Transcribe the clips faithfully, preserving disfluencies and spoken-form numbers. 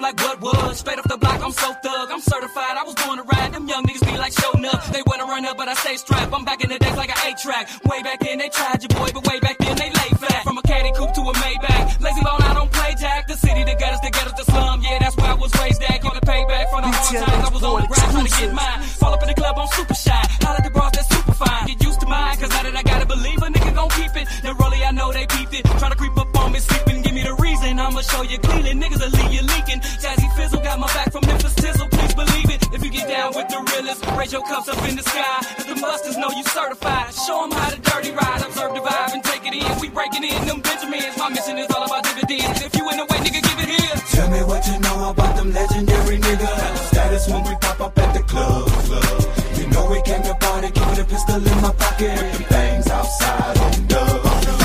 like what was. Straight off the block, I'm so thug. I'm certified, I was born to ride. Them young niggas be like showing up. They wanna run up, but I stay strapped. I'm back in the days like an eight-track. Way back then, they tried your boy, but way back then, they laid flat. From a caddy coupe to a Maybach. Lazy bone, I don't play jack. The city, the gutters, the gutters, the slum. Yeah, that's where I was raised at. Call it payback from the hard times. I was on the grind trying to get mine. Fall up in the club, I'm super shy. Holla at the bras, that's super fine. Get used to mine, cause now that I gotta believe a nigga gon' keep it. Then Rolly, I know they peeped it. Try to creep up on me, sleeping. Give me the reason, I'ma show you clearly. Niggas will leave you leaking. Jazzy Fizzle got my back from Memphis Tizzle. Please believe it. If you get down with the realest, raise your cups up in the sky. If the musters know you certified, show them how to dirty ride. Observe the vibe and take it in. We breaking in them Benjamins. My mission is all about dividends. If you in the way, nigga, give it here. Tell me what you know about them legendary niggas. Status when we pop up at the club. club. You know we came to party, keeping a pistol in my pocket. Put them things outside on dub.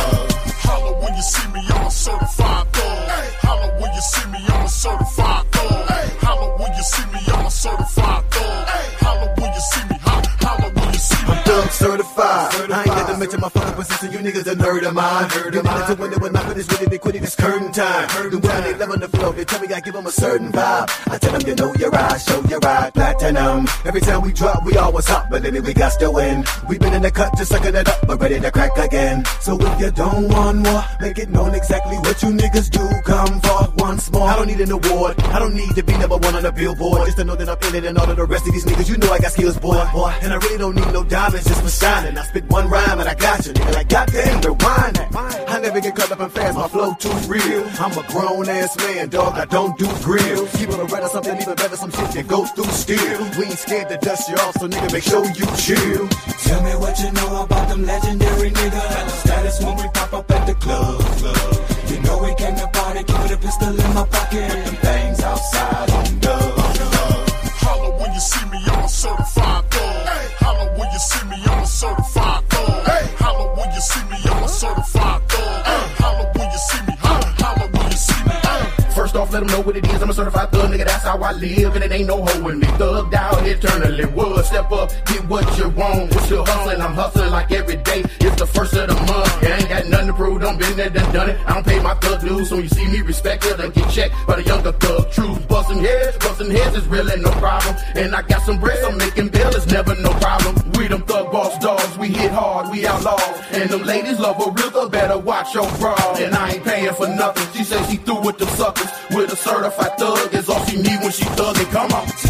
Holla when you see me, I'm a certified thug. Hey. Holla when you see me, I'm a certified thug. Hey. Holla when you see me, I'm a certified thug. Hey. Holla when you see me, holla, holla when you see me. I'm thug certified. certified. I ain't got to mention my fucking position. You niggas a nerd of mine. Nerd of mine. When they were not finished with it, they quit it. It's curtain time. Curtain time. They live on the floor. They tell me I give them a certain vibe. I tell them you know your eyes, show your eye, platinum. Every time we drop, we always hot, but lately we got to win. We been in the cut, just sucking it up, but ready to crack again. So if you don't want more, make it known exactly what you niggas do. Come for once more. I don't need an award. I don't need to be number one on the billboard. Just to know that I'm in it and all of the rest of these niggas, you know I got skills, boy. boy. And I really don't need no diamonds just for shining. I spit one rhyme and I got you, nigga. Like goddamn, rewind that. I never get caught up in fast. My flow too real. I'm a grown ass man, dog. I don't do grills. Keep on the right or something even better. Some shit that goes through steel. We ain't scared to dust you off, so nigga, make sure you chill. Tell me what you know about them legendary niggas. Status when we pop up at the club. club. You know we came to party, keep a pistol in my pocket. Put them things outside on dub. Holla when you see me, I'm a certified thug. Hey. Holla when you see me, I'm a certified thug. Hey. Holla when you see me, I'm a certified thug. Hey. Holla when you see me, holla, holla when you see me. Hey. First off, let them know what it is. I'm a certified thug, nigga, that's how I live. And it ain't no hoe in me. Thugged out eternally. Wood, step up, get what you want. We're still hustling, I'm hustling like every day. It's the first of the month. It ain't got nothing to prove, done been there, done done it. I don't pay my thug dues, so when you see me, respect it. Then get checked by the younger thug. Truth, busting heads, busting heads is really no problem. And I got some bread, so making bail is never no problem. We them thug boss dogs, we hit hard, we outlaws. And them ladies love a real thug, better watch your bra. And I ain't paying for nothing. She said she through with the suckers. With a certified thug, is all she need when she thug. And come on.